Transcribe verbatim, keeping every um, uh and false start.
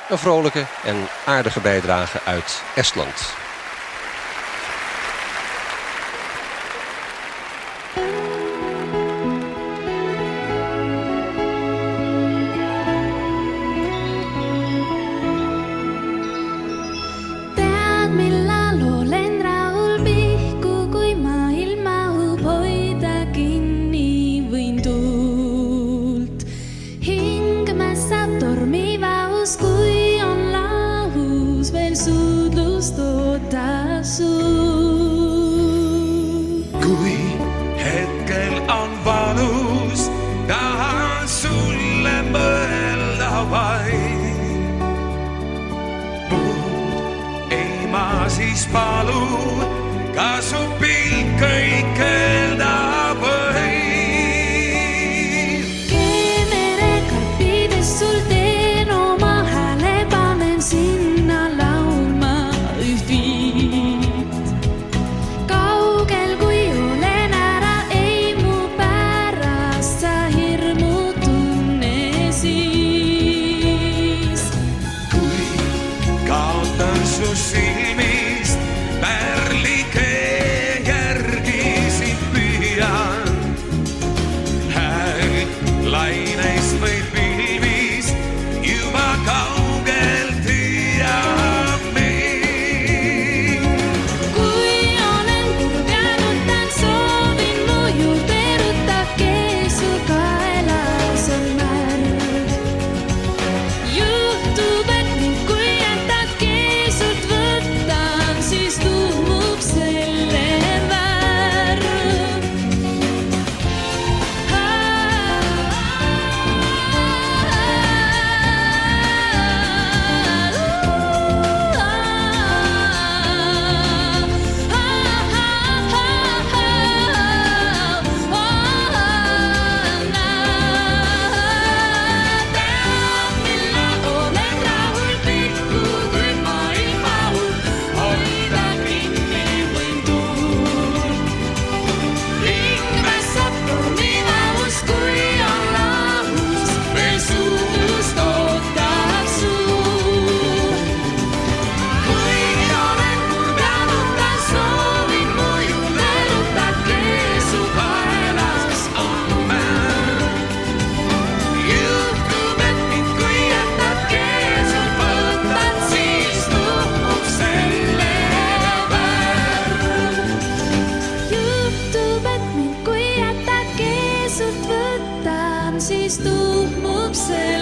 Een vrolijke en aardige bijdrage uit Estland. Kui hetkel on valus, tahan sulle mõelda vaid. Muud ei ma siis palu, ka su pilk kõikelda võid. Keemere karpides sul teen oma hääle, panen sinna laulma üht viit. Kaugel kui olen ära, ei mu pärast sa hirmu tunne siis. Kui kaotan su silmist, pärlike järgi sind püüan. Hääl laineist või pilvist juba kaugelt hüüab mind. Kui olen kurb jäänud, tän soovin mu juurde rutta, keesu kaelas on märg. Juhtub, et mind kui jätad keesult võtan, siis tuhmub selle värv. Siis tuhmub see